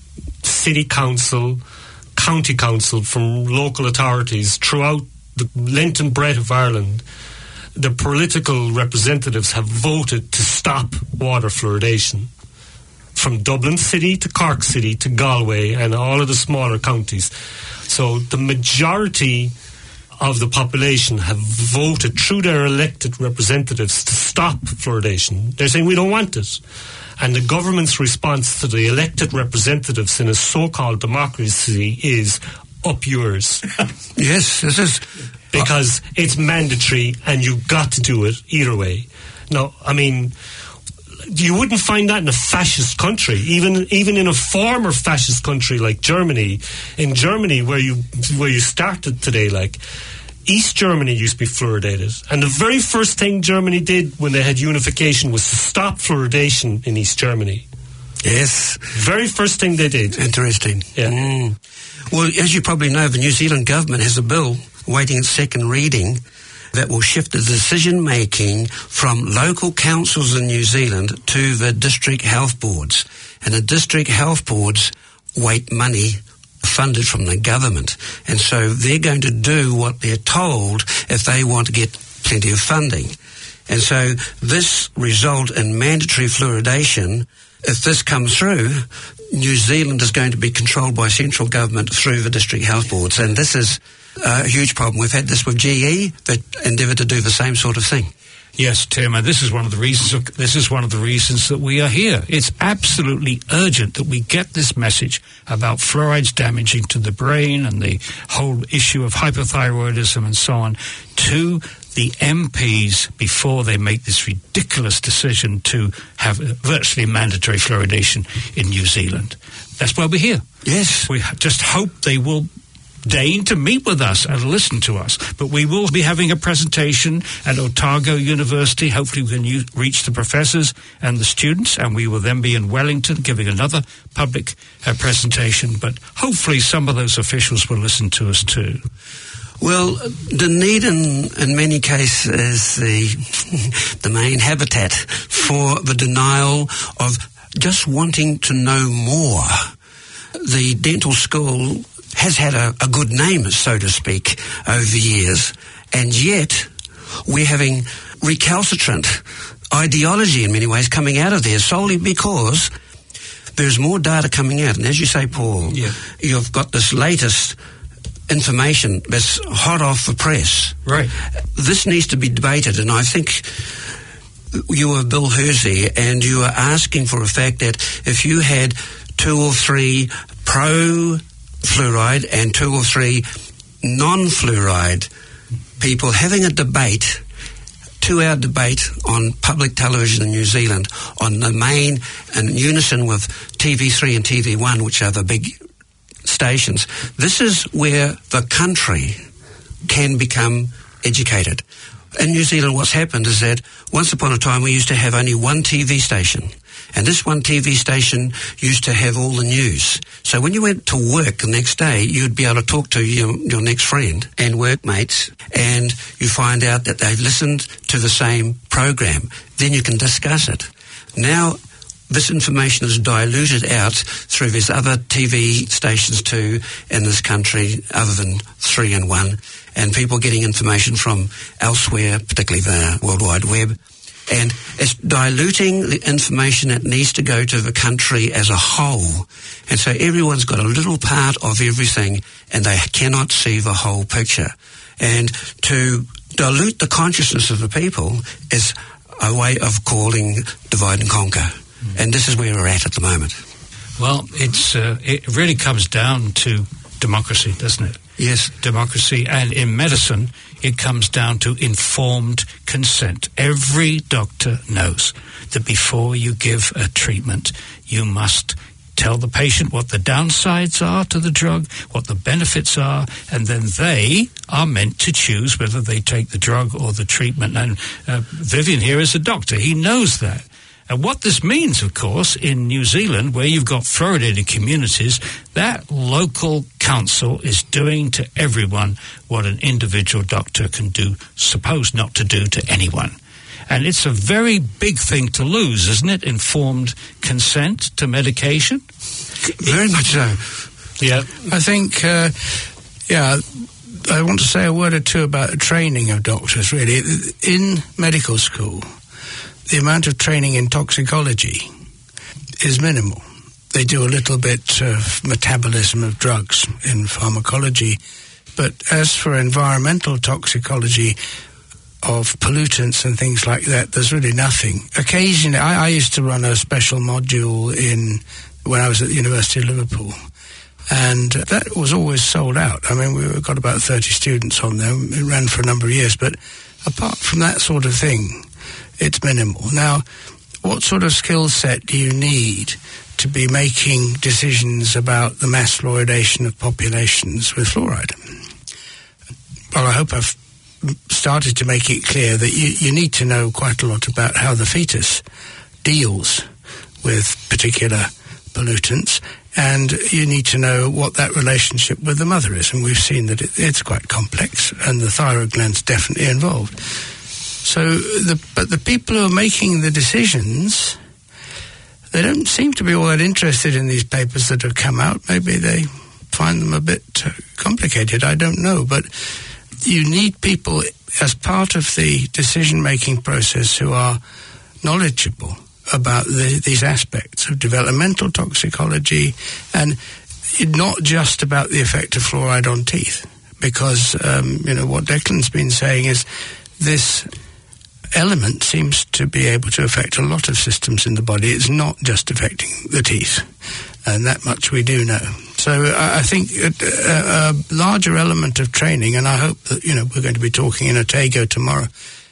[SPEAKER 1] city council, county council from local authorities throughout the length and breadth of Ireland, the political representatives have voted to stop water fluoridation. From Dublin City to Cork City to Galway and all of the smaller counties. So the majority of the population have voted through their elected representatives to stop fluoridation. They're saying we don't want it. And the government's response to the elected representatives in a so-called democracy is up yours.
[SPEAKER 3] Yes, this is...
[SPEAKER 1] Because it's mandatory and you've got to do it either way. Now, I mean... You wouldn't find that in a fascist country, even even in a former fascist country like Germany. In Germany, where you where you started today, like East Germany used to be fluoridated, and the very first thing Germany did when they had unification was to stop fluoridation in East Germany.
[SPEAKER 3] Yes,
[SPEAKER 1] very first thing they did.
[SPEAKER 3] Interesting.
[SPEAKER 1] Yeah.
[SPEAKER 3] Mm. Well, as you probably know, the New Zealand government has a bill waiting its second reading that will shift the decision-making from local councils in New Zealand to the district health boards. And the district health boards wait money funded from the government. And so they're going to do what they're told if they want to get plenty of funding. And so this result in mandatory fluoridation, if this comes through, New Zealand is going to be controlled by central government through the district health boards. And this is a huge problem. We've had this with G E that endeavoured to do the same sort of thing.
[SPEAKER 4] Yes, Tim, and this is one of the reasons. This is one of the reasons that we are here. It's absolutely urgent that we get this message about fluorides damaging to the brain and the whole issue of hypothyroidism and so on to the M Ps before they make this ridiculous decision to have virtually mandatory fluoridation in New Zealand. That's why we're here.
[SPEAKER 3] Yes,
[SPEAKER 4] we just hope they will deign to meet with us and listen to us. But we will be having a presentation at Otago University. Hopefully we can u- reach the professors and the students, and we will then be in Wellington giving another public uh, presentation. But hopefully some of those officials will listen to us too.
[SPEAKER 3] Well, Dunedin, in many cases, is the, the main habitat for the denial of just wanting to know more. The dental school has had a, a good name, so to speak, over the years, and yet we're having recalcitrant ideology in many ways coming out of there solely because there's more data coming out. And as you say, Paul,
[SPEAKER 4] yeah.
[SPEAKER 3] you've got this latest information that's hot off the press.
[SPEAKER 4] Right.
[SPEAKER 3] This needs to be debated, and I think you were Bill Hersey, and you were asking for a fact that if you had two or three pro fluoride and two or three non-fluoride people having a debate, two-hour debate on public television in New Zealand on the main, in unison with T V three and T V one, which are the big stations. This is where the country can become educated. In New Zealand, what's happened is that once upon a time we used to have only one T V station. And this one T V station used to have all the news. So when you went to work the next day, you'd be able to talk to your, your next friend and workmates, and you find out that they've listened to the same program. Then you can discuss it. Now, this information is diluted out through these other T V stations too in this country, other than three and one, and people getting information from elsewhere, particularly the World Wide Web. And it's diluting the information that needs to go to the country as a whole. And so everyone's got a little part of everything, and they cannot see the whole picture. And to dilute the consciousness of the people is a way of calling divide and conquer. Mm. And this is where we're at at the moment.
[SPEAKER 4] Well, it's uh, it really comes down to democracy, doesn't it?
[SPEAKER 3] Yes.
[SPEAKER 4] democracy, and in medicine, it comes down to informed consent. Every doctor knows that before you give a treatment, you must tell the patient what the downsides are to the drug, what the benefits are, and then they are meant to choose whether they take the drug or the treatment. And uh, Vivian here is a doctor. He knows that. And what this means, of course, in New Zealand, where you've got fluoridated communities, that local council is doing to everyone what an individual doctor can do, supposed not to do to anyone. And it's a very big thing to lose, isn't it? Informed consent to medication?
[SPEAKER 3] Very much so.
[SPEAKER 1] Yeah.
[SPEAKER 5] I think, uh, yeah, I want to say a word or two about the training of doctors, really. In medical school, the amount of training in toxicology is minimal. They do a little bit of metabolism of drugs in pharmacology, but as for environmental toxicology of pollutants and things like that, there's really nothing. Occasionally, I, I used to run a special module in when I was at the University of Liverpool, and that was always sold out. I mean, we got about thirty students on there. It ran for a number of years, but apart from that sort of thing, it's minimal. Now, what sort of skill set do you need to be making decisions about the mass fluoridation of populations with fluoride? Well, I hope I've started to make it clear that you, you need to know quite a lot about how the fetus deals with particular pollutants, and you need to know what that relationship with the mother is. And we've seen that it, it's quite complex, and the thyroid gland's definitely involved. So, the, but the people who are making the decisions, they don't seem to be all that interested in these papers that have come out. Maybe they find them a bit uh, complicated, I don't know. But you need people as part of the decision-making process who are knowledgeable about the, these aspects of developmental toxicology, and not just about the effect of fluoride on teeth. Because, um, you know, what Declan's been saying is this element seems to be able to affect a lot of systems in the body. It's not just affecting the teeth, and that much we do know. So I, I think a, a, a larger element of training, and I hope that, you know, we're going to be talking in Otago tomorrow,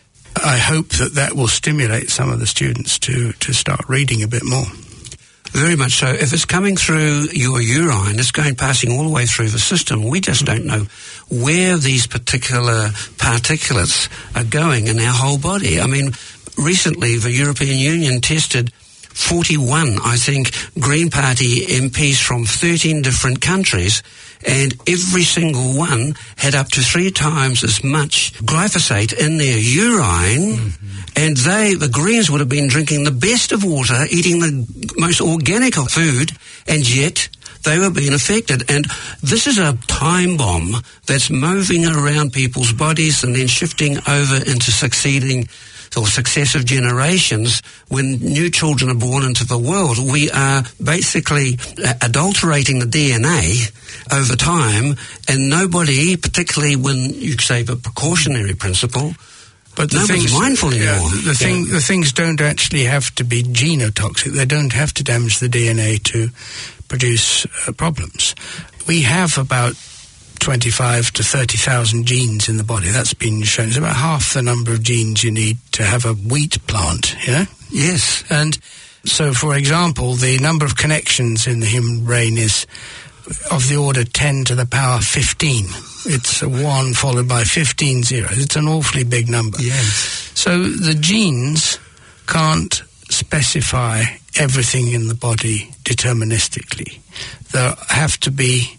[SPEAKER 5] I hope that that will stimulate some of the students to, to start reading a bit more.
[SPEAKER 3] Very much so. If it's coming through your urine, it's going passing all the way through the system. We just don't know where these particular particulates are going in our whole body. I mean, recently the European Union tested forty-one, I think, Green Party M Ps from thirteen different countries, and every single one had up to three times as much glyphosate in their urine, mm-hmm. and they, the Greens, would have been drinking the best of water, eating the most organic of food, and yet they were being affected. And this is a time bomb that's moving around people's bodies and then shifting over into succeeding or successive generations. When new children are born into the world, we are basically uh, adulterating the D N A over time, and nobody, particularly when you say the precautionary principle,
[SPEAKER 5] but the
[SPEAKER 3] nobody's
[SPEAKER 5] things,
[SPEAKER 3] mindful anymore.
[SPEAKER 5] Yeah, the, thing, yeah. the things don't actually have to be genotoxic. They don't have to damage the D N A to produce uh, problems. We have about twenty-five to thirty thousand genes in the body. That's been shown. It's about half the number of genes you need to have a wheat plant, you know?
[SPEAKER 3] Yes.
[SPEAKER 5] And so, for example, the number of connections in the human brain is of the order ten to the power fifteen. It's a one followed by fifteen zeros. It's an awfully big number.
[SPEAKER 3] Yes.
[SPEAKER 5] So the genes can't specify everything in the body deterministically. There have to be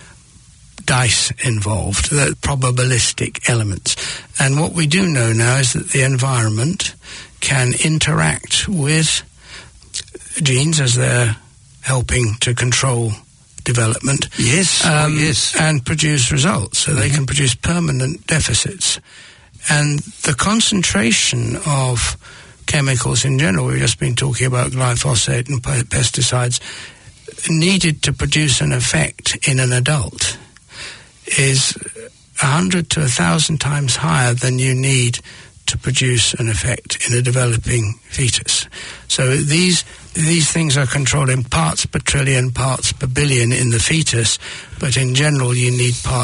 [SPEAKER 5] dice involved, the probabilistic elements. And what we do know now is that the environment can interact with genes as they're helping to control development.
[SPEAKER 3] Yes,
[SPEAKER 5] um,
[SPEAKER 3] oh, yes.
[SPEAKER 5] And produce results. So mm-hmm. they can produce permanent deficits. And the concentration of chemicals in general, we've just been talking about glyphosate and pesticides, needed to produce an effect in an adult is a hundred to a thousand times higher than you need to produce an effect in a developing fetus. So these these things are controlled in parts per trillion, parts per billion in the fetus, but in general you need parts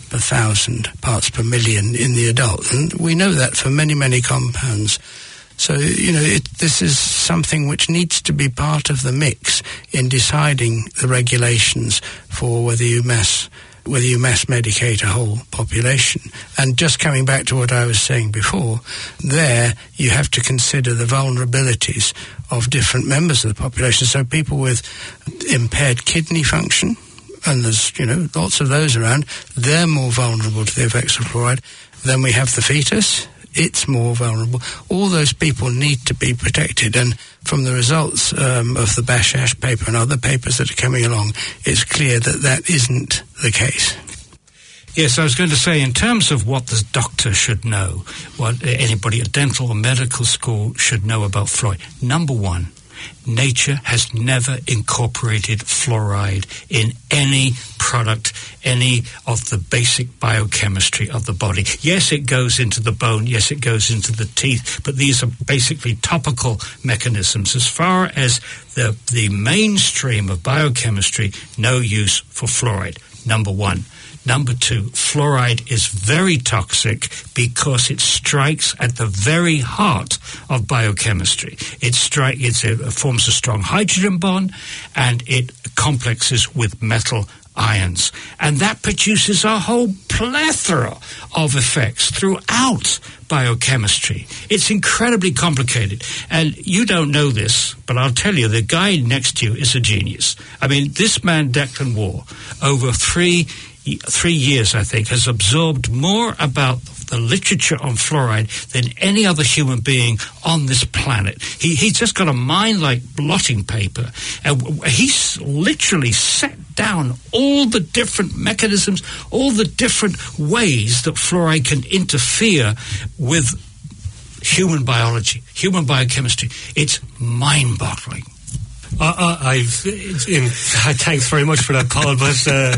[SPEAKER 5] per thousand parts per million in the adult. And we know that for many, many compounds. So, you know, it, this is something which needs to be part of the mix in deciding the regulations for whether you mass whether you mass medicate a whole population. And just coming back to what I was saying before, there you have to consider the vulnerabilities of different members of the population. So people with impaired kidney function, and there's, you know, lots of those around, they're more vulnerable to the effects of fluoride. Then we have the fetus. It's more vulnerable. All those people need to be protected. And from the results um, of the Bashash paper and other papers that are coming along, it's clear that that isn't the case.
[SPEAKER 4] Yes, I was going to say, in terms of what the doctor should know, what anybody at dental or medical school should know about fluoride, number one, nature has never incorporated fluoride in any product, any of the basic biochemistry of the body. Yes, it goes into the bone. Yes, it goes into the teeth. But these are basically topical mechanisms. As far as the, the mainstream of biochemistry, no use for fluoride, number one. Number two, fluoride is very toxic because it strikes at the very heart of biochemistry. It, stri- it's a, it forms a strong hydrogen bond, and it complexes with metal ions. And that produces a whole plethora of effects throughout biochemistry. It's incredibly complicated. And you don't know this, but I'll tell you, the guy next to you is a genius. I mean, this man, Declan Waugh, over three three years, I think, has absorbed more about the literature on fluoride than any other human being on this planet. He, he's just got a mind like blotting paper. And he's literally set down all the different mechanisms, all the different ways that fluoride can interfere with human biology, human biochemistry. It's mind-boggling.
[SPEAKER 1] Uh, uh, I've in, thanks very much for that, Paul, but uh,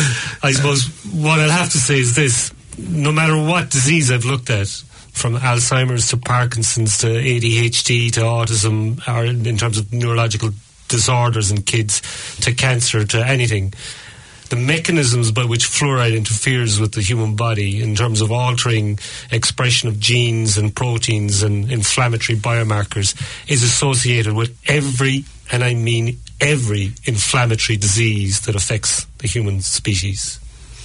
[SPEAKER 1] I suppose what I'll have to say is this: no matter what disease I've looked at, from Alzheimer's to Parkinson's to A D H D to autism, or in terms of neurological disorders in kids, to cancer, to anything, the mechanisms by which fluoride interferes with the human body in terms of altering expression of genes and proteins and inflammatory biomarkers is associated with every, and I mean every, inflammatory disease that affects the human species.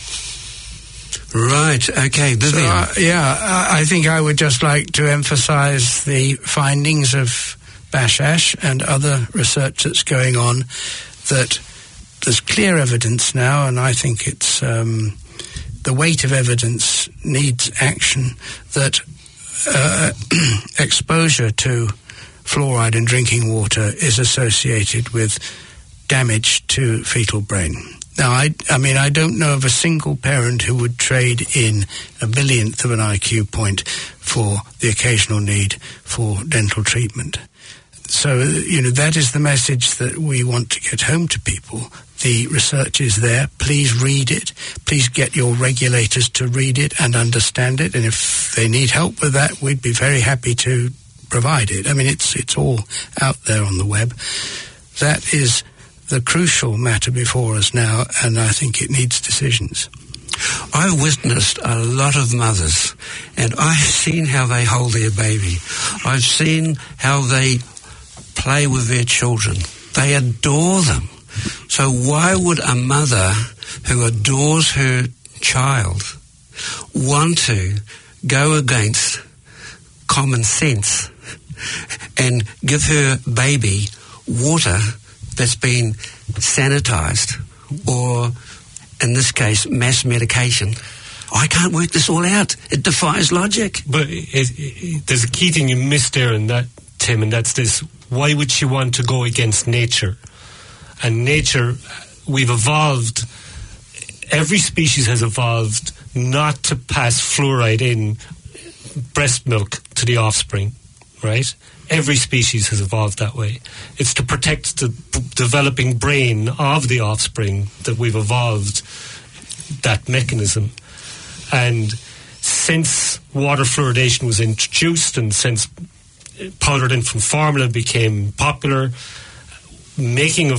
[SPEAKER 3] Right, okay, Vivian.
[SPEAKER 5] So, uh, yeah, I think I would just like to emphasize the findings of Bashash and other research that's going on, that there's clear evidence now, and I think it's um, the weight of evidence needs action, that uh, exposure to fluoride in drinking water is associated with damage to fetal brain. Now, I, I mean, I don't know of a single parent who would trade in a billionth of an I Q point for the occasional need for dental treatment. So, you know, that is the message that we want to get home to people. The research is there. Please read it. Please get your regulators to read it and understand it. And if they need help with that, we'd be very happy to provide it. I mean, it's it's all out there on the web. That is the crucial matter before us now, and I think it needs decisions.
[SPEAKER 3] I've witnessed a lot of mothers, and I've seen how they hold their baby. I've seen how they play with their children. They adore them. So why would a mother who adores her child want to go against common sense and give her baby water that's been sanitized, or in this case, mass medication? I can't work this all out. It defies logic.
[SPEAKER 1] But it, it, there's a key thing you missed there in that, Tim, and that's this: why would she want to go against nature? And nature, we've evolved, every species has evolved not to pass fluoride in breast milk to the offspring, right? Every species has evolved that way. It's to protect the b- developing brain of the offspring that we've evolved that mechanism. And since water fluoridation was introduced, and since powdered infant formula became popular, making of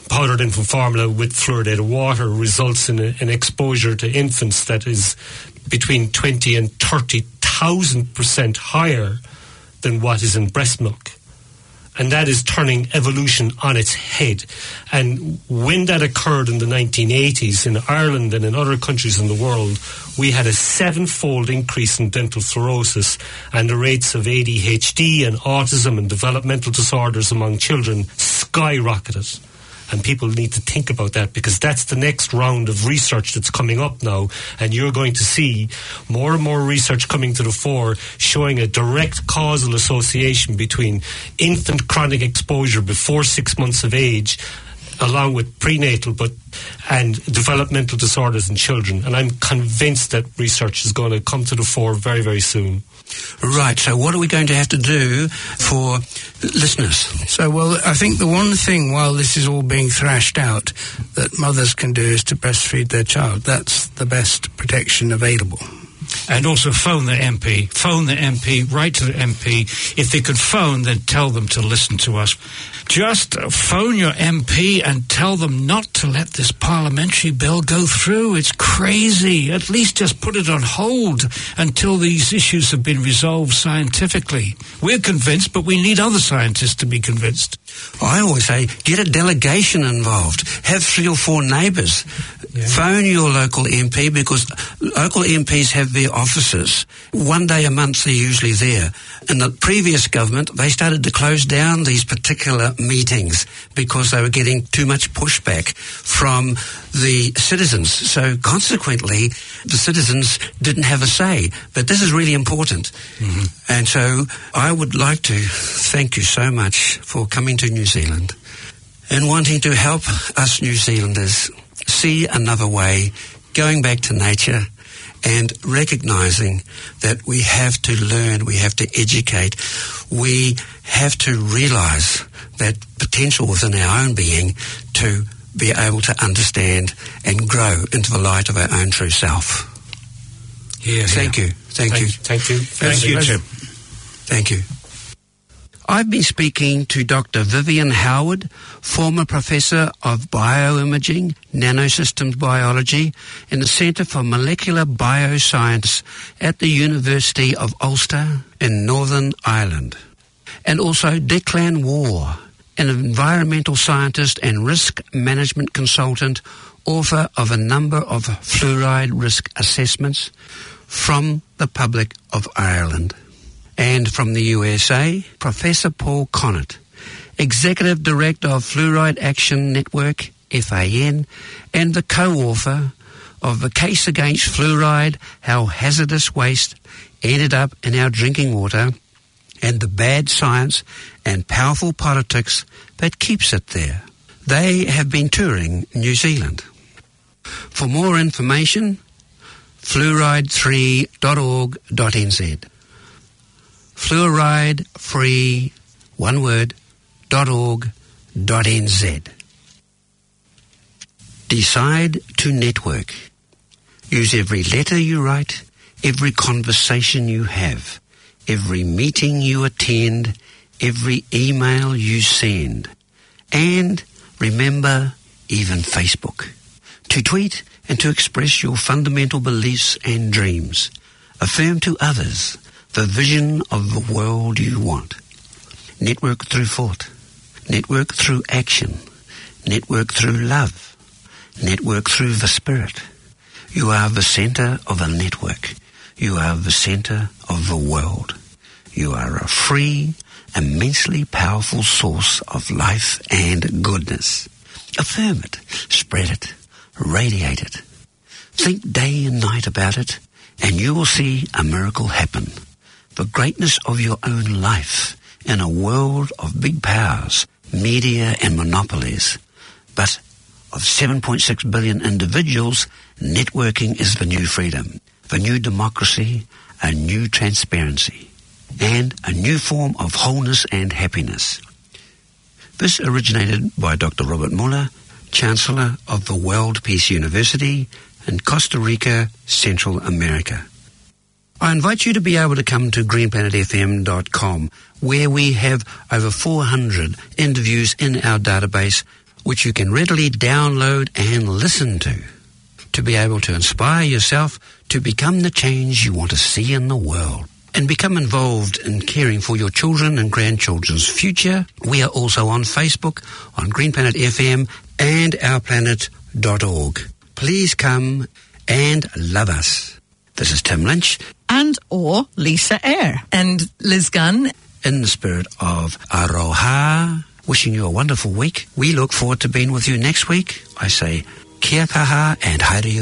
[SPEAKER 1] powdered infant formula with fluoridated water results in a, an exposure to infants that is between twenty and thirty thousand percent higher than what is in breast milk. And that is turning evolution on its head. And when that occurred in the nineteen eighties in Ireland and in other countries in the world, we had a sevenfold increase in dental fluorosis, and the rates of A D H D and autism and developmental disorders among children skyrocketed. And people need to think about that, because that's the next round of research that's coming up now. And you're going to see more and more research coming to the fore showing a direct causal association between infant chronic exposure before six months of age, along with prenatal but and developmental disorders in children. And I'm convinced that research is going to come to the fore very, very soon.
[SPEAKER 3] Right, so what are we going to have to do for listeners?
[SPEAKER 5] So, well, I think the one thing, while this is all being thrashed out, that mothers can do is to breastfeed their child. That's the best protection available.
[SPEAKER 4] And also phone the M P. Phone the M P, write to the M P. If they can phone, then tell them to listen to us. Just phone your M P and tell them not to let this parliamentary bill go through. It's crazy. At least just put it on hold until these issues have been resolved scientifically. We're convinced, but we need other scientists to be convinced.
[SPEAKER 3] I always say, get a delegation involved. Have three or four neighbours.
[SPEAKER 4] Yeah.
[SPEAKER 3] Phone your local M P, because local M Ps have their offices. One day a month they're usually there. In the previous government, they started to close down these particular meetings because they were getting too much pushback from the citizens. So consequently, the citizens didn't have a say. But this is really important. Mm-hmm. And so I would like to thank you so much for coming to New Zealand and wanting to help us New Zealanders see another way, going back to nature and recognizing that we have to learn, we have to educate, we have to realize that potential within our own being to be able to understand and grow into the light of our own true self.
[SPEAKER 4] Yeah,
[SPEAKER 3] Thank
[SPEAKER 4] yeah.
[SPEAKER 3] you. Thank,
[SPEAKER 1] Thank
[SPEAKER 3] you.
[SPEAKER 1] Thank you.
[SPEAKER 4] Thank, Thank you, Tim.
[SPEAKER 3] Thank you. I've been speaking to Doctor Vivian Howard, former Professor of Bioimaging, Nanosystems Biology in the Centre for Molecular Bioscience at the University of Ulster in Northern Ireland, and also Declan Waugh, an environmental scientist and risk management consultant, author of a number of fluoride risk assessments from the Republic of Ireland. And from the U S A, Professor Paul Connett, Executive Director of Fluoride Action Network, F A N, and the co-author of The Case Against Fluoride, How Hazardous Waste Ended Up in Our Drinking Water, and the Bad Science and Powerful Politics That Keeps It There. They have been touring New Zealand. For more information, fluoride three dot org dot n z. Fluoride free, one word, dot org dot n z. Decide to network. Use every letter you write, every conversation you have, every meeting you attend, every email you send. And remember, even Facebook. To tweet and to express your fundamental beliefs and dreams. Affirm to others the vision of the world you want. Network through thought. Network through action. Network through love. Network through the spirit. You are the center of a network. You are the center of the world. You are a free, immensely powerful source of life and goodness. Affirm it. Spread it. Radiate it. Think day and night about it, and you will see a miracle happen. The greatness of your own life in a world of big powers, media and monopolies, but of seven point six billion individuals, networking is the new freedom, the new democracy, a new transparency, and a new form of wholeness and happiness. This originated by Doctor Robert Muller, Chancellor of the World Peace University in Costa Rica, Central America. I invite you to be able to come to green planet f m dot com, where we have over four hundred interviews in our database which you can readily download and listen to, to be able to inspire yourself to become the change you want to see in the world and become involved in caring for your children and grandchildren's future. We are also on Facebook, on Green Planet F M and our planet dot org. Please come and love us. This is Tim Lynch.
[SPEAKER 6] And or Lisa Eyre. And Liz Gunn.
[SPEAKER 3] In the spirit of Aroha, wishing you a wonderful week. We look forward to being with you next week. I say, kia kaha and haere